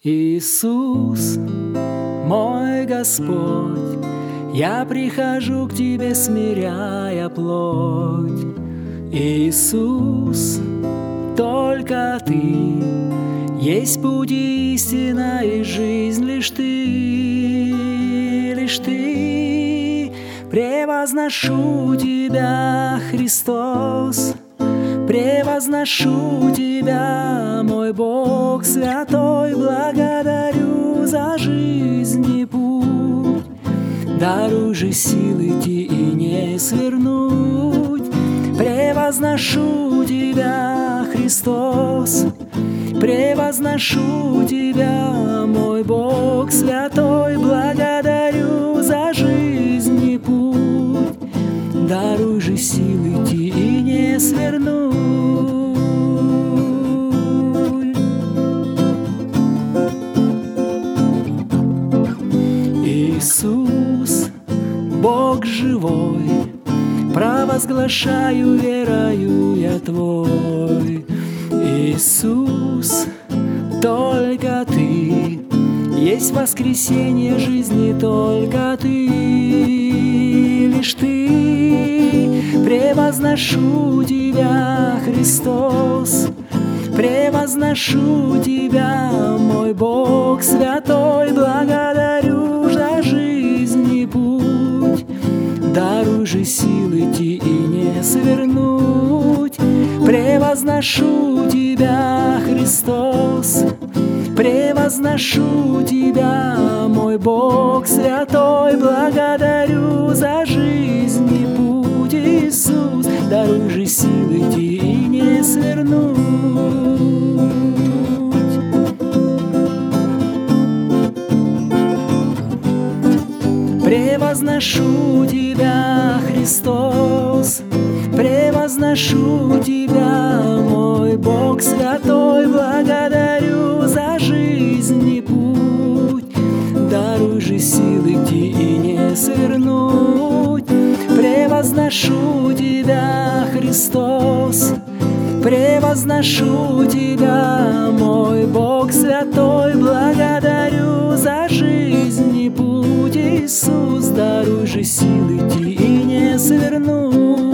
Иисус, мой Господь, я прихожу к Тебе, смиряя плоть. Иисус, только Ты есть путь и истина и жизнь, лишь Ты, лишь Ты. Превозношу Тебя, Христос, превозношу Тебя, мой Бог святой, благодарю за жизнь и путь. Даруй же силы идти и не свернуть. Превозношу Тебя, Христос, превозношу Тебя, мой Бог святой, благодарю за жизнь и путь. Даруй же силы идти и не свернуть. Иисус, Бог живой, провозглашаю верою я Твой. Иисус, только Ты есть воскресенье жизни, только Ты, лишь Ты. Превозношу Тебя, Христос, превозношу Тебя, мой Бог святой, благодарю за жизнь и путь. Даруй же силы идти и не свернуть. Превозношу Тебя, Христос, превозношу Тебя, мой Бог святой, благодарю за жизнь и путь. Иисус, даруй же силы идти и не свернуть. Превозношу Тебя, Христос, превозношу Тебя, мой Бог святой, благодарю за жизнь и путь. Даруй же силы идти и не свернуть. Превозношу Тебя, Христос, превозношу Тебя, мой Бог святой, благодарю за жизнь и путь. Иисус, даруй же силы идти и не свернуть.